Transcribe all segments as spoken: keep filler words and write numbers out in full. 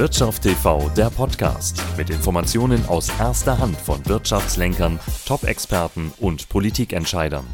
Wirtschaft T V, der Podcast mit Informationen aus erster Hand von Wirtschaftslenkern, Top-Experten und Politikentscheidern.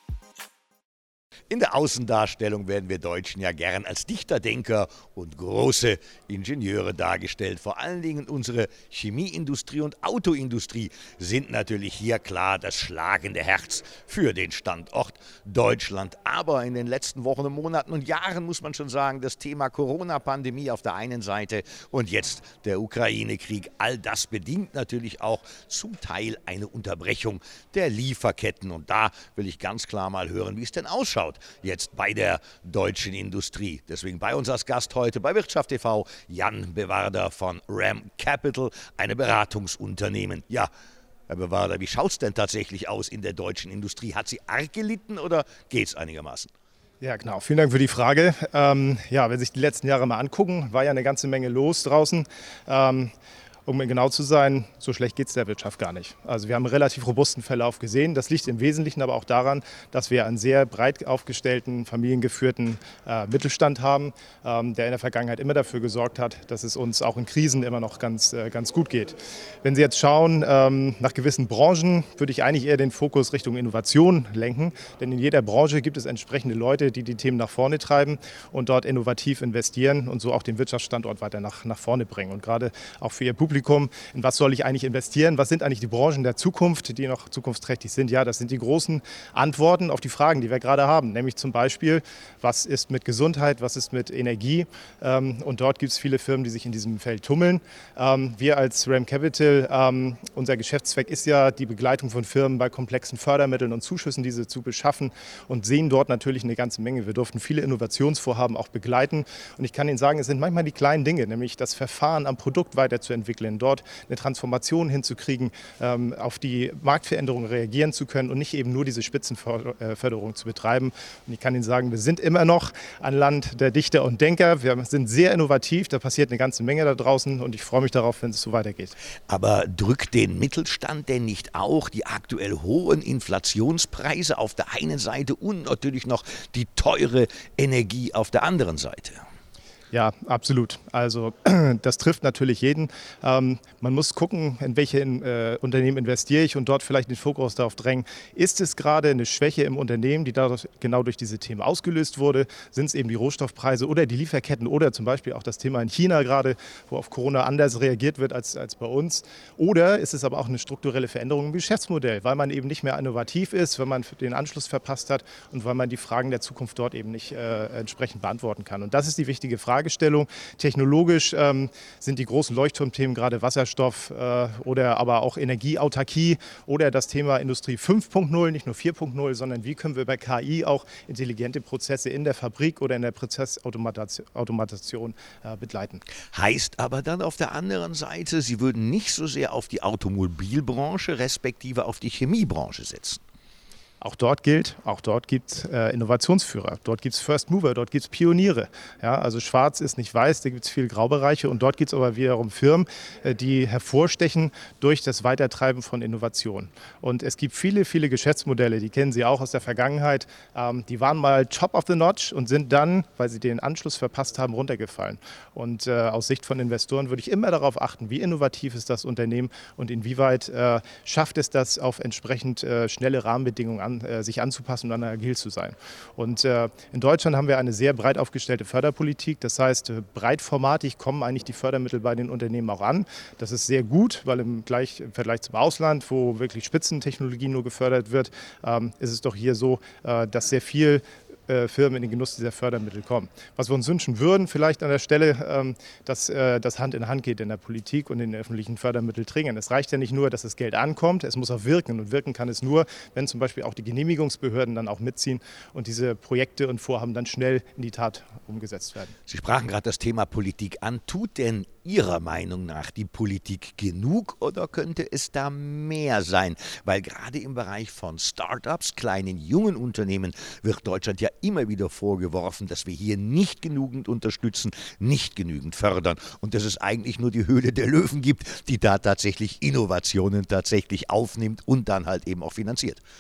In der Außendarstellung werden wir Deutschen ja gern als Dichter, Denker und große Ingenieure dargestellt. Vor allen Dingen unsere Chemieindustrie und Autoindustrie sind natürlich hier klar das schlagende Herz für den Standort Deutschland. Aber in den letzten Wochen und Monaten und Jahren muss man schon sagen, das Thema Corona-Pandemie auf der einen Seite und jetzt der Ukraine-Krieg, all das bedingt natürlich auch zum Teil eine Unterbrechung der Lieferketten. Und da will ich ganz klar mal hören, wie es denn ausschaut jetzt bei der deutschen Industrie. Deswegen bei uns als Gast heute bei Wirtschaft T V Jan Bewarder von RAM Capital, eine Beratungsunternehmen. Ja, Herr Bewarder, wie schaut es denn tatsächlich aus in der deutschen Industrie? Hat sie arg gelitten oder geht es einigermaßen? Ja, genau. Vielen Dank für die Frage. Ähm, ja, wenn Sie sich die letzten Jahre mal angucken, war ja eine ganze Menge los draußen. Ähm, Um genau zu sein, so schlecht geht es der Wirtschaft gar nicht. Also wir haben einen relativ robusten Verlauf gesehen. Das liegt im Wesentlichen aber auch daran, dass wir einen sehr breit aufgestellten, familiengeführten äh, Mittelstand haben, ähm, der in der Vergangenheit immer dafür gesorgt hat, dass es uns auch in Krisen immer noch ganz, äh, ganz gut geht. Wenn Sie jetzt schauen, ähm, nach gewissen Branchen, würde ich eigentlich eher den Fokus Richtung Innovation lenken. Denn in jeder Branche gibt es entsprechende Leute, die die Themen nach vorne treiben und dort innovativ investieren und so auch den Wirtschaftsstandort weiter nach, nach vorne bringen. Und gerade auch für Ihr Publikum, in was soll ich eigentlich investieren? Was sind eigentlich die Branchen der Zukunft, die noch zukunftsträchtig sind? Ja, das sind die großen Antworten auf die Fragen, die wir gerade haben. Nämlich zum Beispiel, was ist mit Gesundheit, was ist mit Energie? Und dort gibt es viele Firmen, die sich in diesem Feld tummeln. Wir als RAM Capital, unser Geschäftszweck ist ja die Begleitung von Firmen bei komplexen Fördermitteln und Zuschüssen, diese zu beschaffen und sehen dort natürlich eine ganze Menge. Wir durften viele Innovationsvorhaben auch begleiten. Und ich kann Ihnen sagen, es sind manchmal die kleinen Dinge, nämlich das Verfahren am Produkt weiterzuentwickeln, dort eine Transformation hinzukriegen, ähm, auf die Marktveränderungen reagieren zu können und nicht eben nur diese Spitzenförderung zu betreiben. Und ich kann Ihnen sagen, wir sind immer noch ein Land der Dichter und Denker. Wir sind sehr innovativ, da passiert eine ganze Menge da draußen und ich freue mich darauf, wenn es so weitergeht. Aber drückt den Mittelstand denn nicht auch die aktuell hohen Inflationspreise auf der einen Seite und natürlich noch die teure Energie auf der anderen Seite? Ja, absolut. Also das trifft natürlich jeden. Ähm, man muss gucken, in welche äh, Unternehmen investiere ich und dort vielleicht den Fokus darauf drängen. Ist es gerade eine Schwäche im Unternehmen, die dadurch, genau durch diese Themen ausgelöst wurde? Sind es eben die Rohstoffpreise oder die Lieferketten oder zum Beispiel auch das Thema in China gerade, wo auf Corona anders reagiert wird als, als bei uns? Oder ist es aber auch eine strukturelle Veränderung im Geschäftsmodell, weil man eben nicht mehr innovativ ist, wenn man den Anschluss verpasst hat und weil man die Fragen der Zukunft dort eben nicht äh, entsprechend beantworten kann? Und das ist die wichtige Frage. Fragestellung. Technologisch ähm, sind die großen Leuchtturmthemen gerade Wasserstoff äh, oder aber auch Energieautarkie oder das Thema Industrie fünf Punkt null, nicht nur vier Punkt null, sondern wie können wir bei K I auch intelligente Prozesse in der Fabrik oder in der Prozessautomatation äh, begleiten. Heißt aber dann auf der anderen Seite, Sie würden nicht so sehr auf die Automobilbranche respektive auf die Chemiebranche setzen. Auch dort gilt, auch dort gibt es äh, Innovationsführer, dort gibt es First Mover, dort gibt es Pioniere. Ja, also schwarz ist nicht weiß, da gibt es viele Graubereiche und dort gibt es aber wiederum Firmen, äh, die hervorstechen durch das Weitertreiben von Innovation. Und es gibt viele, viele Geschäftsmodelle, die kennen Sie auch aus der Vergangenheit, ähm, die waren mal top of the notch und sind dann, weil sie den Anschluss verpasst haben, runtergefallen. Und äh, aus Sicht von Investoren würde ich immer darauf achten, wie innovativ ist das Unternehmen und inwieweit äh, schafft es das, auf entsprechend äh, schnelle Rahmenbedingungen an, äh, sich anzupassen und dann agil zu sein. Und äh, in Deutschland haben wir eine sehr breit aufgestellte Förderpolitik. Das heißt, äh, breitformatig kommen eigentlich die Fördermittel bei den Unternehmen auch an. Das ist sehr gut, weil im, gleich, im Vergleich zum Ausland, wo wirklich Spitzentechnologie nur gefördert wird, ähm, ist es doch hier so, äh, dass sehr viel Firmen in den Genuss dieser Fördermittel kommen. Was wir uns wünschen würden, vielleicht an der Stelle, dass das Hand in Hand geht in der Politik und in den öffentlichen Fördermittelträgern. Es reicht ja nicht nur, dass das Geld ankommt, es muss auch wirken. Und wirken kann es nur, wenn zum Beispiel auch die Genehmigungsbehörden dann auch mitziehen und diese Projekte und Vorhaben dann schnell in die Tat umgesetzt werden. Sie sprachen gerade das Thema Politik an. Tut denn Ihrer Meinung nach die Politik genug oder könnte es da mehr sein? Weil gerade im Bereich von Start-ups, kleinen, jungen Unternehmen, wird Deutschland ja immer wieder vorgeworfen, dass wir hier nicht genügend unterstützen, nicht genügend fördern und dass es eigentlich nur die Höhle der Löwen gibt, die da tatsächlich Innovationen tatsächlich aufnimmt und dann halt eben auch finanziert.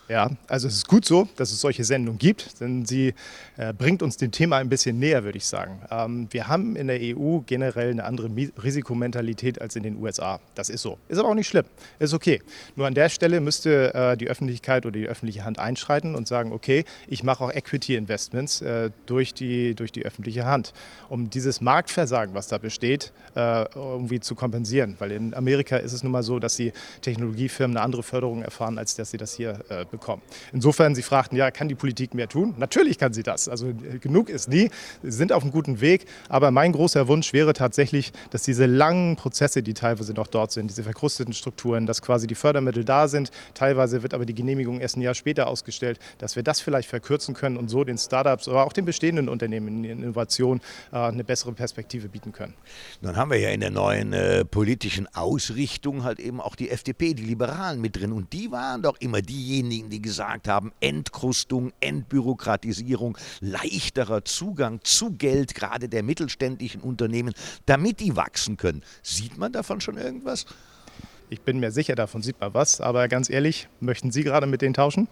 Ja, also es ist gut so, dass es solche Sendungen gibt, denn sie äh, bringt uns dem Thema ein bisschen näher, würde ich sagen. Ähm, wir haben in der E U generell eine andere Mi- Risikomentalität als in den U S A. Das ist so. Ist aber auch nicht schlimm. Ist okay. Nur an der Stelle müsste äh, die Öffentlichkeit oder die öffentliche Hand einschreiten und sagen, okay, ich mache auch Equity-Investments äh, durch, die, durch die öffentliche Hand, um dieses Marktversagen, was da besteht, äh, irgendwie zu kompensieren. Weil in Amerika ist es nun mal so, dass die Technologiefirmen eine andere Förderung erfahren, als dass sie das hier äh, bekommen. Insofern, Sie fragten, ja, kann die Politik mehr tun? Natürlich kann sie das. Also genug ist nie. Sie sind auf einem guten Weg. Aber mein großer Wunsch wäre tatsächlich, dass diese langen Prozesse, die teilweise noch dort sind, diese verkrusteten Strukturen, dass quasi die Fördermittel da sind, teilweise wird aber die Genehmigung erst ein Jahr später ausgestellt, dass wir das vielleicht verkürzen können und so den Startups, aber auch den bestehenden Unternehmen in Innovation äh, eine bessere Perspektive bieten können. Nun haben wir ja in der neuen äh, politischen Ausrichtung halt eben auch die F D P, die Liberalen mit drin. Und die waren doch immer diejenigen, die gesagt haben, Entkrustung, Entbürokratisierung, leichterer Zugang zu Geld, gerade der mittelständischen Unternehmen, damit die wachsen können. Sieht man davon schon irgendwas? Ich bin mir sicher, davon sieht man was. Aber ganz ehrlich, möchten Sie gerade mit denen tauschen?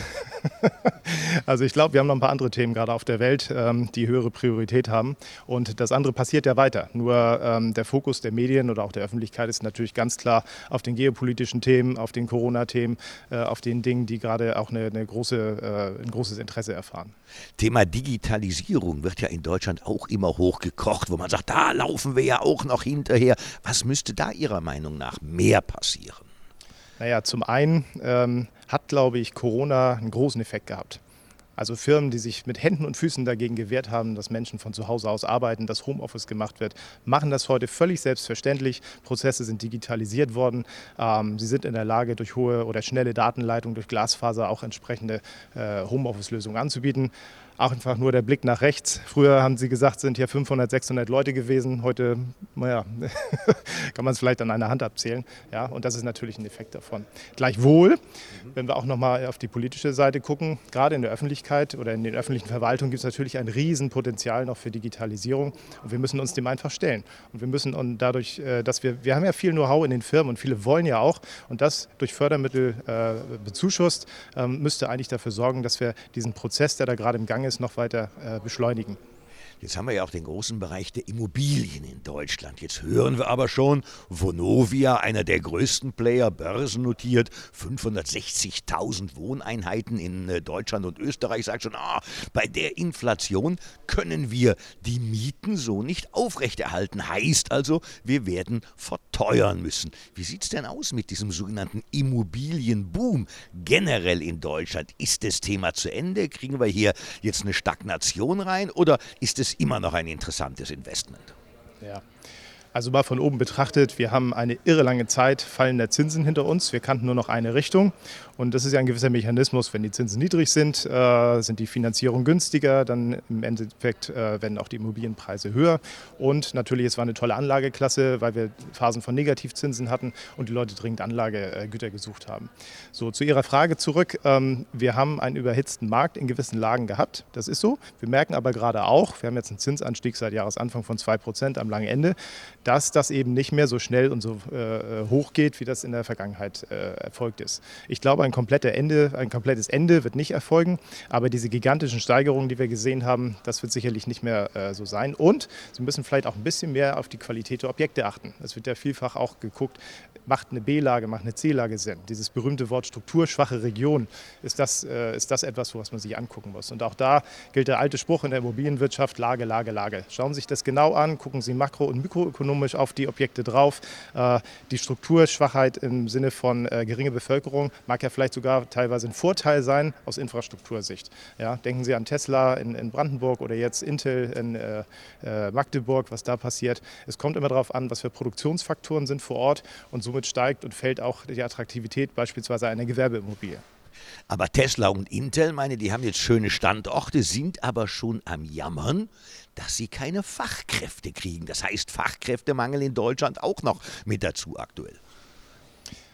Also ich glaube, wir haben noch ein paar andere Themen gerade auf der Welt, ähm, die höhere Priorität haben. Und das andere passiert ja weiter. Nur ähm, der Fokus der Medien oder auch der Öffentlichkeit ist natürlich ganz klar auf den geopolitischen Themen, auf den Corona-Themen, äh, auf den Dingen, die gerade auch eine, eine große, äh, ein großes Interesse erfahren. Thema Digitalisierung wird ja in Deutschland auch immer hochgekocht, wo man sagt, da laufen wir ja auch noch hinterher. Was müsste da Ihrer Meinung nach mehr passieren? Naja, zum einen ähm, hat, glaube ich, Corona einen großen Effekt gehabt. Also Firmen, die sich mit Händen und Füßen dagegen gewehrt haben, dass Menschen von zu Hause aus arbeiten, dass Homeoffice gemacht wird, machen das heute völlig selbstverständlich. Prozesse sind digitalisiert worden. Ähm, sie sind in der Lage, durch hohe oder schnelle Datenleitung, durch Glasfaser auch entsprechende äh, Homeoffice-Lösungen anzubieten. Auch einfach nur der Blick nach rechts. Früher haben Sie gesagt, sind hier fünfhundert, sechshundert Leute gewesen. Heute, naja, kann man es vielleicht an einer Hand abzählen. Ja, und das ist natürlich ein Effekt davon. Gleichwohl, wenn wir auch noch mal auf die politische Seite gucken, gerade in der Öffentlichkeit oder in den öffentlichen Verwaltungen gibt es natürlich ein Riesenpotenzial noch für Digitalisierung. Und wir müssen uns dem einfach stellen. Und wir müssen und dadurch, dass wir, wir haben ja viel Know-how in den Firmen und viele wollen ja auch. Und das durch Fördermittel äh, bezuschusst, äh, müsste eigentlich dafür sorgen, dass wir diesen Prozess, der da gerade im Gang ist, noch weiter äh, beschleunigen. Jetzt haben wir ja auch den großen Bereich der Immobilien in Deutschland. Jetzt hören wir aber schon, Vonovia, einer der größten Player, börsennotiert, fünfhundertsechzigtausend Wohneinheiten in Deutschland und Österreich, sagt schon, ah, bei der Inflation können wir die Mieten so nicht aufrechterhalten. Heißt also, wir werden verteuern müssen. Wie sieht es denn aus mit diesem sogenannten Immobilienboom generell in Deutschland? Ist das Thema zu Ende? Kriegen wir hier jetzt eine Stagnation rein oder ist es immer noch ein interessantes Investment? Ja. Also mal von oben betrachtet, wir haben eine irre lange Zeit fallender Zinsen hinter uns. Wir kannten nur noch eine Richtung. Und das ist ja ein gewisser Mechanismus. Wenn die Zinsen niedrig sind, äh, sind die Finanzierungen günstiger. Dann im Endeffekt äh, werden auch die Immobilienpreise höher. Und natürlich, es war eine tolle Anlageklasse, weil wir Phasen von Negativzinsen hatten und die Leute dringend Anlagegüter gesucht haben. So, zu Ihrer Frage zurück. Ähm, wir haben einen überhitzten Markt in gewissen Lagen gehabt. Das ist so. Wir merken aber gerade auch, wir haben jetzt einen Zinsanstieg seit Jahresanfang von zwei Prozent am langen Ende, dass das eben nicht mehr so schnell und so äh, hoch geht, wie das in der Vergangenheit äh, erfolgt ist. Ich glaube, ein, kompletter Ende, ein komplettes Ende wird nicht erfolgen, aber diese gigantischen Steigerungen, die wir gesehen haben, das wird sicherlich nicht mehr äh, so sein. Und Sie müssen vielleicht auch ein bisschen mehr auf die Qualität der Objekte achten. Es wird ja vielfach auch geguckt, macht eine B-Lage, macht eine C-Lage Sinn. Dieses berühmte Wort strukturschwache Region, ist das, äh, ist das etwas, was man sich angucken muss. Und auch da gilt der alte Spruch in der Immobilienwirtschaft, Lage, Lage, Lage. Schauen Sie sich das genau an, gucken Sie makro- und mikroökonomisch auf die Objekte drauf. Äh, die Strukturschwachheit im Sinne von äh, geringe Bevölkerung mag ja vielleicht sogar teilweise ein Vorteil sein aus Infrastruktursicht. Ja, denken Sie an Tesla in, in Brandenburg oder jetzt Intel in äh, äh, Magdeburg, was da passiert. Es kommt immer darauf an, was für Produktionsfaktoren sind vor Ort und somit steigt und fällt auch die Attraktivität beispielsweise einer Gewerbeimmobilie. Aber Tesla und Intel, meine, die haben jetzt schöne Standorte, sind aber schon am Jammern, dass sie keine Fachkräfte kriegen. Das heißt, Fachkräftemangel in Deutschland auch noch mit dazu aktuell.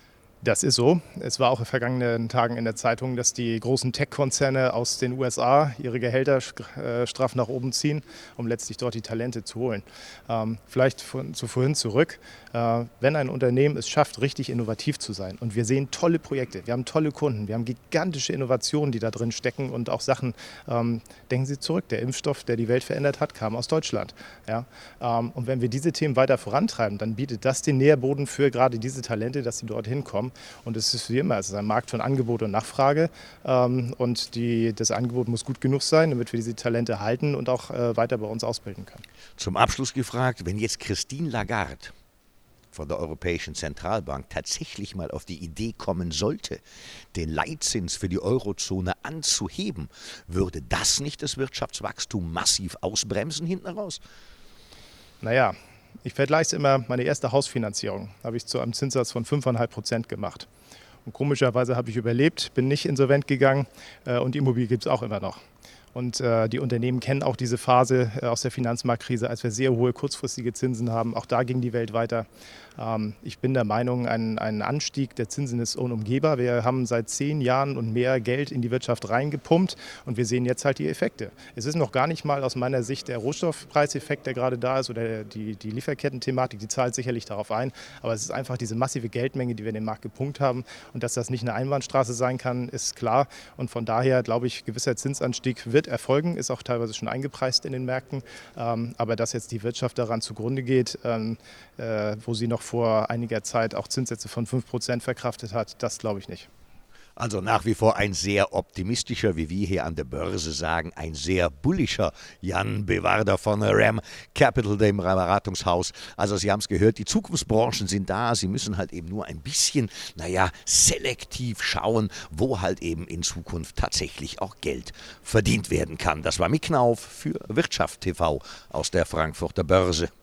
Das ist so. Es war auch in vergangenen Tagen in der Zeitung, dass die großen Tech-Konzerne aus den U S A ihre Gehälter straff nach oben ziehen, um letztlich dort die Talente zu holen. Ähm, vielleicht von, zu vorhin zurück. Äh, wenn ein Unternehmen es schafft, richtig innovativ zu sein und wir sehen tolle Projekte, wir haben tolle Kunden, wir haben gigantische Innovationen, die da drin stecken und auch Sachen, ähm, denken Sie zurück, der Impfstoff, der die Welt verändert hat, kam aus Deutschland. Ja? Ähm, und wenn wir diese Themen weiter vorantreiben, dann bietet das den Nährboden für gerade diese Talente, dass sie dorthin kommen. Und es ist wie immer, es ist ein Markt von Angebot und Nachfrage. Ähm, und die, das Angebot muss gut genug sein, damit wir diese Talente halten und auch äh, weiter bei uns ausbilden können. Zum Abschluss gefragt, wenn jetzt Christine Lagarde von der Europäischen Zentralbank tatsächlich mal auf die Idee kommen sollte, den Leitzins für die Eurozone anzuheben, würde das nicht das Wirtschaftswachstum massiv ausbremsen hinten raus? Naja, ich vergleiche es immer, meine erste Hausfinanzierung habe ich zu einem Zinssatz von fünf Komma fünf Prozent gemacht. Und komischerweise habe ich überlebt, bin nicht insolvent gegangen äh, und die Immobilie gibt es auch immer noch. Und äh, die Unternehmen kennen auch diese Phase äh, aus der Finanzmarktkrise, als wir sehr hohe kurzfristige Zinsen haben. Auch da ging die Welt weiter. Ähm, ich bin der Meinung, ein, ein Anstieg der Zinsen ist unumgehbar. Wir haben seit zehn Jahren und mehr Geld in die Wirtschaft reingepumpt und wir sehen jetzt halt die Effekte. Es ist noch gar nicht mal aus meiner Sicht der Rohstoffpreiseffekt, der gerade da ist, oder die, die Lieferketten-Thematik, die zahlt sicherlich darauf ein. Aber es ist einfach diese massive Geldmenge, die wir in den Markt gepumpt haben. Und dass das nicht eine Einbahnstraße sein kann, ist klar. Und von daher glaube ich, gewisser Zinsanstieg wird erfolgen, ist auch teilweise schon eingepreist in den Märkten. Ähm, aber dass jetzt die Wirtschaft daran zugrunde geht, ähm, äh, wo sie noch vor einiger Zeit auch Zinssätze von fünf Prozent verkraftet hat, das glaube ich nicht. Also nach wie vor ein sehr optimistischer, wie wir hier an der Börse sagen, ein sehr bullischer Jan Bewarder von Ram Capital, dem Beratungshaus. Also Sie haben es gehört, die Zukunftsbranchen sind da. Sie müssen halt eben nur ein bisschen, naja, selektiv schauen, wo halt eben in Zukunft tatsächlich auch Geld verdient werden kann. Das war Mick Knauf für Wirtschaft T V aus der Frankfurter Börse.